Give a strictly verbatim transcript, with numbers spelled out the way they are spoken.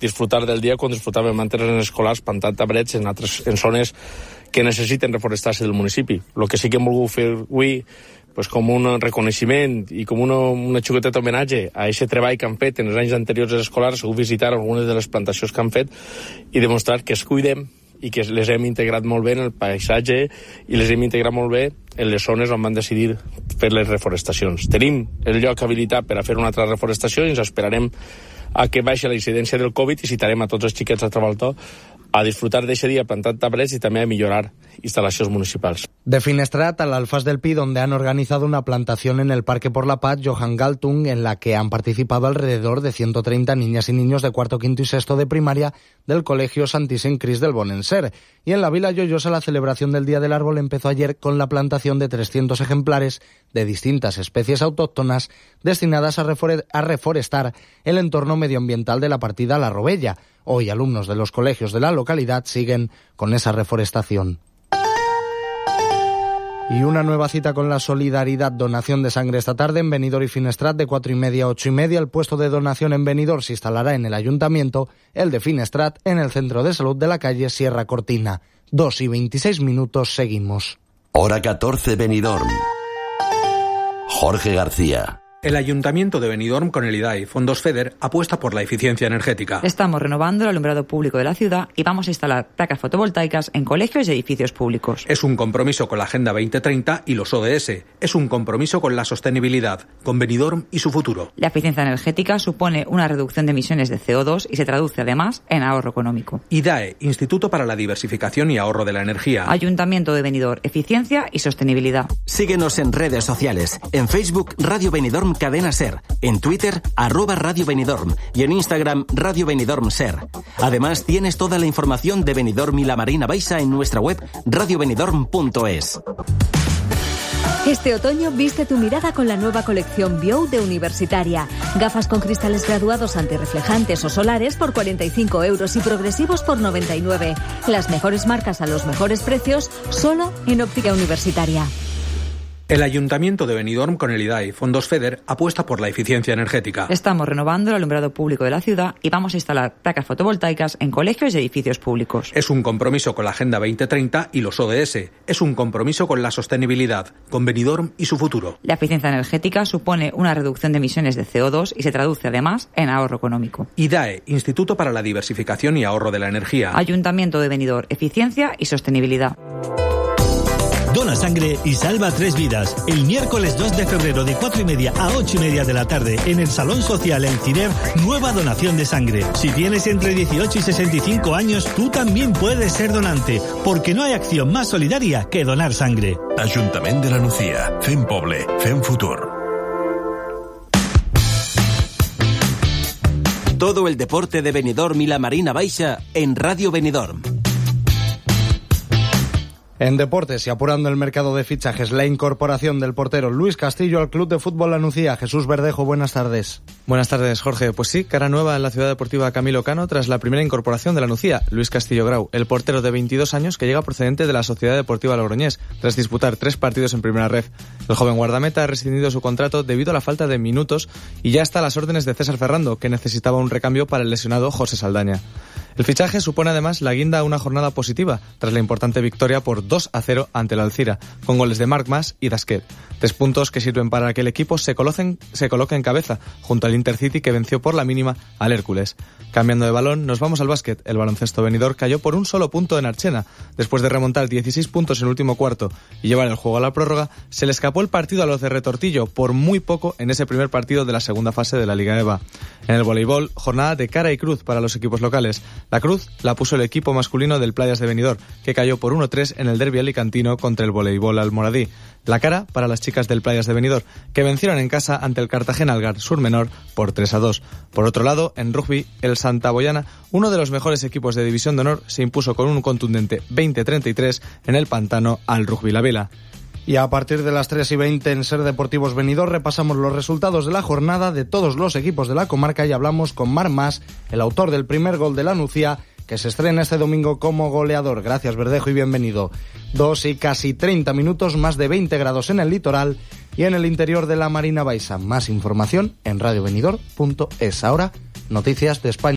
disfrutar del dia com disfrutàvem antes en escolars, plantant arbrets en altres en zones que necessiten reforestar-se del municipi. El que sí que hem volgut fer avui, pues, com un reconeixement i com una, una xuguetet homenatge a aquest treball que han fet en els anys anteriors dels escolars, ha sigut visitar algunes de les plantacions que han fet i demostrar que es cuidem i que les hem integrat molt bé en el paisatge i les hem integrat molt bé en les zones on van decidir fer les reforestacions. Tenim el lloc habilitat per a fer una altra reforestació i ens esperarem a que baixi la incidència del Covid i citarem a tots els xiquets a Trabaltó a disfrutar d'aquest dia plantant arbrets y también a mejorar instalaciones municipales. De Finestrat al Alfaz del Pi, donde han organizado una plantación en el Parque por la Paz Johan Galtung, en la que han participado alrededor de ciento treinta niñas y niños de cuarto, quinto y sexto de primaria del Colegio Santíssim Crist del Bonenser. Y en la Vila Lloyosa la celebración del Día del Árbol empezó ayer con la plantación de trescientos ejemplares de distintas especies autóctonas destinadas a, refore- a reforestar el entorno medioambiental de la partida La Robella. Hoy alumnos de los colegios de la localidad siguen con esa reforestación. Y una nueva cita con la solidaridad, donación de sangre esta tarde en Benidorm y Finestrat de cuatro y media a ocho y media. El puesto de donación en Benidorm se instalará en el ayuntamiento, el de Finestrat en el centro de salud de la calle Sierra Cortina. Dos y veintiséis minutos, seguimos. Hora catorce, Benidorm. Jorge García. El Ayuntamiento de Benidorm, con el I D A I Fondos FEDER, apuesta por la eficiencia energética. Estamos renovando el alumbrado público de la ciudad y vamos a instalar placas fotovoltaicas en colegios y edificios públicos. Es un compromiso con la Agenda veinte treinta y los O D S. Es un compromiso con la sostenibilidad, con Benidorm y su futuro. La eficiencia energética supone una reducción de emisiones de C O dos y se traduce además en ahorro económico. I D A E, Instituto para la Diversificación y Ahorro de la Energía. Ayuntamiento de Benidorm, eficiencia y sostenibilidad. Síguenos en redes sociales. En Facebook, Radio Benidorm Cadena Ser, en Twitter, arroba Radio Benidorm y en Instagram, Radio Benidorm Ser. Además, tienes toda la información de Benidorm y la Marina Baixa en nuestra web radio benidorm punto es. Este otoño viste tu mirada con la nueva colección Bio de Universitaria. Gafas con cristales graduados antirreflejantes o solares por cuarenta y cinco euros y progresivos por noventa y nueve. Las mejores marcas a los mejores precios, solo en Óptica Universitaria. El Ayuntamiento de Benidorm, con el I D A I Fondos FEDER, apuesta por la eficiencia energética. Estamos renovando el alumbrado público de la ciudad y vamos a instalar placas fotovoltaicas en colegios y edificios públicos. Es un compromiso con la Agenda veinte treinta y los O D S. Es un compromiso con la sostenibilidad, con Benidorm y su futuro. La eficiencia energética supone una reducción de emisiones de C O dos y se traduce además en ahorro económico. I D A E, Instituto para la Diversificación y Ahorro de la Energía. Ayuntamiento de Benidorm, eficiencia y sostenibilidad. Dona sangre y salva tres vidas. El miércoles dos de febrero de cuatro y media a ocho y media de la tarde en el Salón Social El Ciner, nueva donación de sangre. Si tienes entre dieciocho y sesenta y cinco años, tú también puedes ser donante, porque no hay acción más solidaria que donar sangre. Ayuntamiento de la Nucía. Fem poble, fem futur. Todo el deporte de Benidorm y la Marina Baixa en Radio Benidorm. En deportes y apurando el mercado de fichajes, la incorporación del portero Luis Castillo al Club de Fútbol La Nucía. Jesús Verdejo, buenas tardes. Buenas tardes, Jorge. Pues sí, cara nueva en la Ciudad Deportiva Camilo Cano tras la primera incorporación de La Nucía, Luis Castillo Grau, el portero de veintidós años que llega procedente de la Sociedad Deportiva Logroñés, tras disputar tres partidos en primera ref. El joven guardameta ha rescindido su contrato debido a la falta de minutos y ya está a las órdenes de César Ferrando, que necesitaba un recambio para el lesionado José Saldaña. El fichaje supone además la guinda a una jornada positiva, tras la importante victoria por dos a cero ante el Alcira, con goles de Marc Mas y Dasquet. Tres puntos que sirven para que el equipo se, colocen, se coloque en cabeza, junto al Intercity, que venció por la mínima al Hércules. Cambiando de balón, nos vamos al básquet. El baloncesto Benidorm cayó por un solo punto en Archena. Después de remontar dieciséis puntos en el último cuarto y llevar el juego a la prórroga, se le escapó el partido a los de Retortillo por muy poco en ese primer partido de la segunda fase de la Liga EVA. En el voleibol, jornada de cara y cruz para los equipos locales. La cruz la puso el equipo masculino del Playas de Benidorm, que cayó por uno tres en el derbi alicantino contra el voleibol almoradí. La cara para las chicas del Playas de Benidorm, que vencieron en casa ante el Cartagena Algar Sur Menor por tres a dos. Por otro lado, en rugby, el Santa Boyana, uno de los mejores equipos de División de Honor, se impuso con un contundente veinte a treinta y tres en el Pantano al Rugby La Vila. Y a partir de las tres y veinte en Ser Deportivos Benidorm repasamos los resultados de la jornada de todos los equipos de la comarca y hablamos con Marc Mas, el autor del primer gol de La Nucía, que se estrena este domingo como goleador. Gracias, Verdejo, y bienvenido. Dos y casi treinta minutos, más de veinte grados en el litoral y en el interior de la Marina Baixa. Más información en radio benidorm punto es. Ahora, noticias de España.